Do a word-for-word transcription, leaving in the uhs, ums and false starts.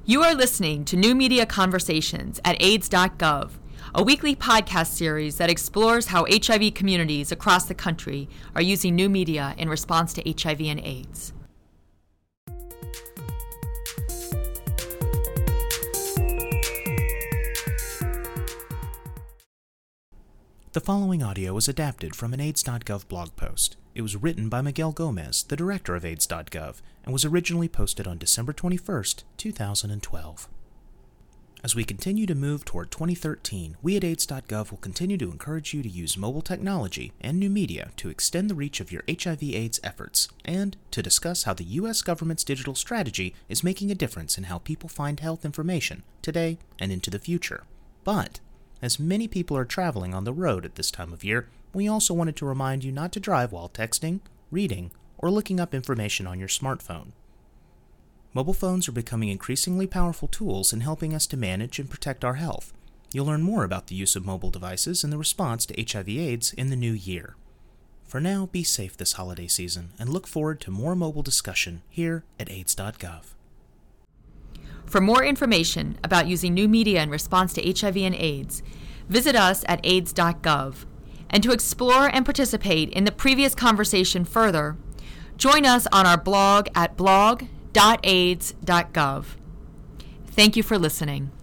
You are listening to New Media Conversations at AIDS dot gov, a weekly podcast series that explores how H I V communities across the country are using new media in response to H I V and AIDS. The following audio was adapted from an AIDS dot gov blog post. It was written by Miguel Gomez, the director of AIDS dot gov, and was originally posted on December twenty-first, two thousand twelve. As we continue to move toward twenty thirteen, we at AIDS dot gov will continue to encourage you to use mobile technology and new media to extend the reach of your H I V AIDS efforts, and to discuss how the U S government's digital strategy is making a difference in how people find health information today and into the future. But as many people are traveling on the road at this time of year, we also wanted to remind you not to drive while texting, reading, or looking up information on your smartphone. Mobile phones are becoming increasingly powerful tools in helping us to manage and protect our health. You'll learn more about the use of mobile devices and the response to H I V AIDS in the new year. For now, be safe this holiday season and look forward to more mobile discussion here at AIDS dot gov. For more information about using new media in response to H I V and AIDS, visit us at AIDS dot gov. And to explore and participate in the previous conversation further, join us on our blog at blog dot AIDS dot gov. Thank you for listening.